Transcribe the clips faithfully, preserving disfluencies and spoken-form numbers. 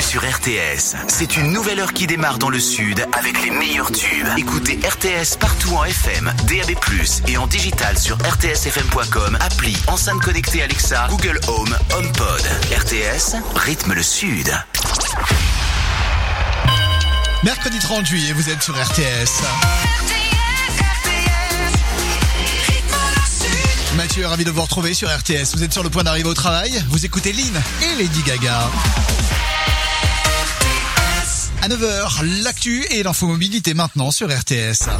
sur R T S. C'est une nouvelle heure qui démarre dans le sud avec les meilleurs tubes. Écoutez R T S partout en F M, D A B plus, et en digital sur r t s f m point com, appli, enceinte connectée Alexa, Google Home, HomePod. R T S, rythme le sud. Mercredi trente juillet, vous êtes sur R T S. Mathieu, ravi de vous retrouver sur R T S. Vous êtes sur le point d'arriver au travail. Vous écoutez Lynn et Lady Gaga. À neuf heures, l'actu et l'infomobilité maintenant sur R T S.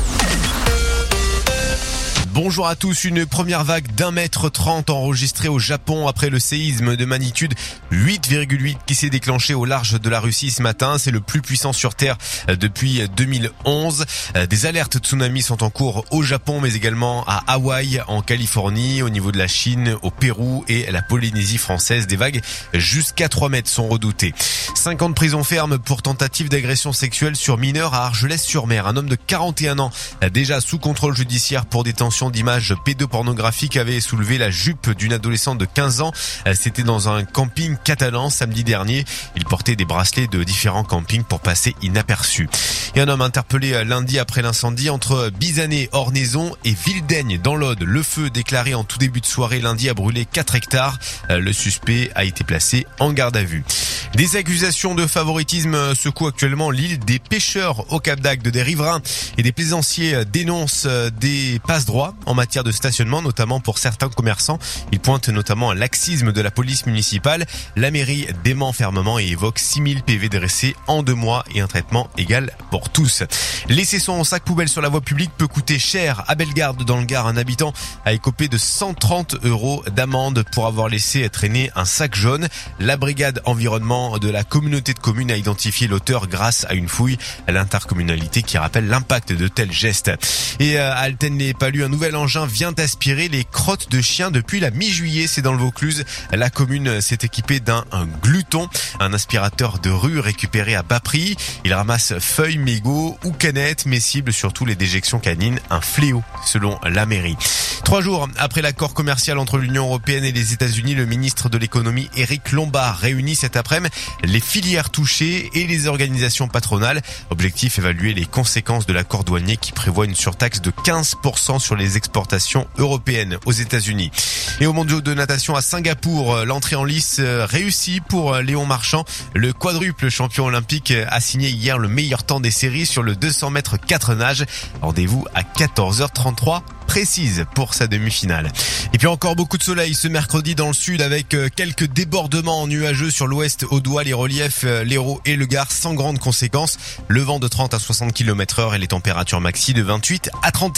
Bonjour à tous, une première vague d'un mètre trente enregistrée au Japon après le séisme de magnitude huit virgule huit qui s'est déclenché au large de la Russie ce matin. C'est le plus puissant sur Terre depuis deux mille onze. Des alertes tsunami sont en cours au Japon, mais également à Hawaï, en Californie, au niveau de la Chine, au Pérou et la Polynésie française. Des vagues jusqu'à trois mètres sont redoutées. cinq ans de prison ferme pour tentative d'agression sexuelle sur mineur à Argelès-sur-Mer. Un homme de quarante et un ans, déjà sous contrôle judiciaire pour détention d'images pédopornographiques, avait soulevé la jupe d'une adolescente de quinze ans. C'était dans un camping catalan samedi dernier. Il portait des bracelets de différents campings pour passer inaperçu. Et un homme interpellé lundi après l'incendie entre Bizanet, Ornaison et Vildaigne dans l'Aude. Le feu déclaré en tout début de soirée lundi a brûlé quatre hectares. Le suspect a été placé en garde à vue. Des accusations de favoritisme secouent actuellement l'île des pêcheurs au Cap d'Agde. Des riverains et des plaisanciers dénoncent des passe-droits en matière de stationnement, notamment pour certains commerçants. Ils pointent notamment un laxisme de la police municipale. La mairie dément fermement et évoque six mille P V dressés en deux mois et un traitement égal pour tous. Laisser son sac poubelle sur la voie publique peut coûter cher. À Bellegarde, dans le Gard, un habitant a écopé de cent trente euros d'amende pour avoir laissé traîner un sac jaune. La brigade environnement de la communauté de communes a identifié l'auteur grâce à une fouille à l'intercommunalité qui rappelle l'impact de tels gestes. Et à Alten-les-Palus, un nouvel engin vient aspirer les crottes de chiens depuis la mi-juillet. C'est dans le Vaucluse. La commune s'est équipée d'un un gluton, un aspirateur de rue récupéré à bas prix. Il ramasse feuilles, mégots ou canettes, mais cible surtout les déjections canines, un fléau selon la mairie. Trois jours après l'accord commercial entre l'Union européenne et les États-Unis, le ministre de l'économie Éric Lombard réunit cet après-midi les filières touchées et les organisations patronales. Objectif, évaluer les conséquences de l'accord douanier qui prévoit une surtaxe de quinze pour cent sur les exportations européennes aux États-Unis. Et au mondiaux de natation à Singapour, l'entrée en lice réussie pour Léon Marchand. Le quadruple champion olympique a signé hier le meilleur temps des séries sur le deux cents mètres quatre nages. Rendez-vous à quatorze heures trente-trois précise pour sa demi-finale. Et puis encore beaucoup de soleil ce mercredi dans le sud avec quelques débordements nuageux sur l'ouest, Audois, les reliefs, l'Hérault et le Gard sans grandes conséquences. Le vent de trente à soixante kilomètres heure et les températures maxi de vingt-huit à trente et un.